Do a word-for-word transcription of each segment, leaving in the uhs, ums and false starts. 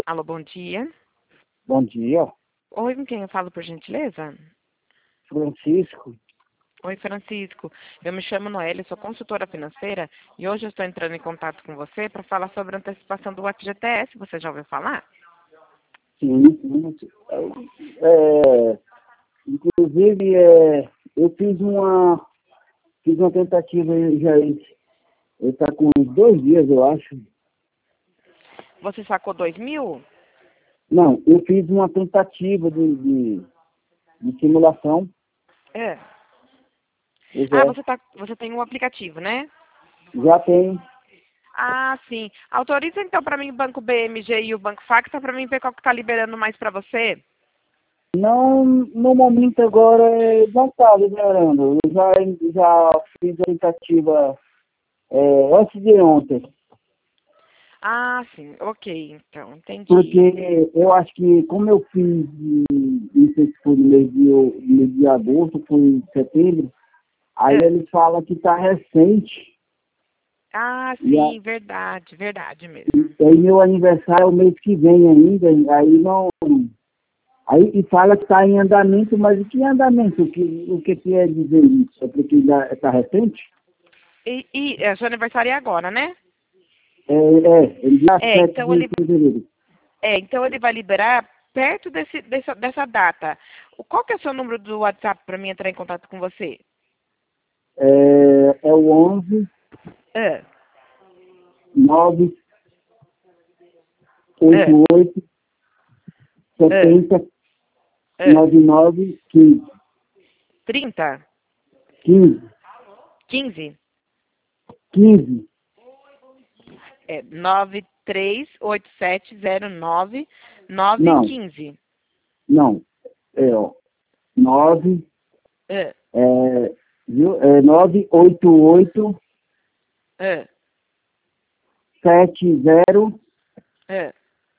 Alô, bom dia. Bom dia, Oi, com quem eu falo, por gentileza? Francisco. Oi, Francisco. Eu me chamo Noelle, sou consultora financeira e hoje eu estou entrando em contato com você para falar sobre a antecipação do F G T S. Você já ouviu falar? Sim, sim. É, inclusive, é, eu fiz uma, fiz uma tentativa aí já. Está com uns dois dias, eu acho. Você sacou dois mil? Não, eu fiz uma tentativa de, de, de simulação. É. Pois Ah, é, você, tá, você tem um aplicativo, né? já tem. Ah, sim. Autoriza então para mim o Banco B M G e o Banco Facta para mim ver qual que está liberando mais para você. Não, no momento agora, é, não está liberando. Eu já, já fiz a tentativa é, antes de ontem. Ah, sim. Ok, então. Entendi. Porque eu acho que, como eu fiz, em- não sei se foi no mês de, mês de agosto, foi em setembro, aí É. ele fala que está recente. Ah, E, a- sim. Verdade. Verdade mesmo. e aí meu aniversário é o mês que vem ainda, aí não. Aí e fala que está em andamento, mas o que é andamento? O que, o que quer dizer isso? É porque está recente? E, e é, seu aniversário é agora, né? É, é, é dia É, sete então de ele, fevereiro. é, então ele vai liberar perto desse, dessa, dessa data. O- Qual que é o seu número do WhatsApp para mim entrar em contato com você? É, é o onze, É, nove, é, oito oito, é, setenta, é. nove nove, quinze. trinta? quinze, quinze? quinze, É, nove três oito sete zero nove nove não, quinze. não, é, ó, nove, É, é, viu, é nove oito oito, é, sete zero, é,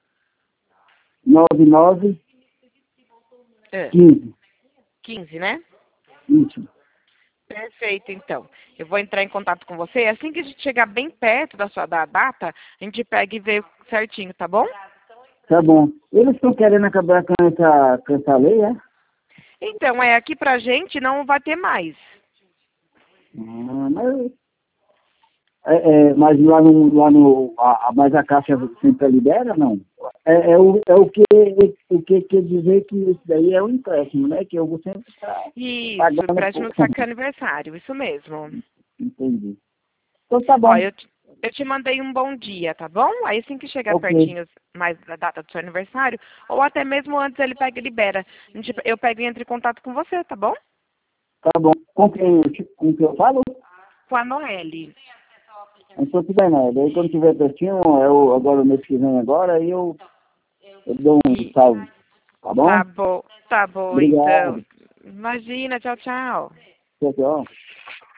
nove nove, é. quinze, quinze, né? isso, Perfeito, então. Eu vou entrar em contato com você. Assim que a gente chegar bem perto da sua da data, a gente pega e vê certinho, tá bom? tá bom. Eles estão querendo acabar com essa, com essa lei, é? Então, é aqui pra gente não vai ter mais. Ah, mas, é, é, mas lá no, lá no a, a- mas a Caixa sempre libera, não? É, é, o, é o que o que quer dizer que isso daí é um empréstimo, né? Que eu vou sempre estar Isso, pagando empréstimo pouco. saca aniversário, isso mesmo. Entendi. Então tá Ó, bom. eu te, eu te mandei um bom dia, tá bom? Aí assim que chegar Ok. pertinho mais da data do seu aniversário, ou até mesmo antes ele pega e libera. A gente- Eu pego e entro em contato com você, tá bom? Tá bom. Com quem, eu- com quem eu falo? Com a Noelle. Então tudo bem, né? Daí quando tiver pertinho, eu, agora o mês que vem agora, aí eu, eu dou um E salve. Tá bom? tá bom, tá bom então. Obrigado. Imagina, tchau, tchau. Tchau, tchau.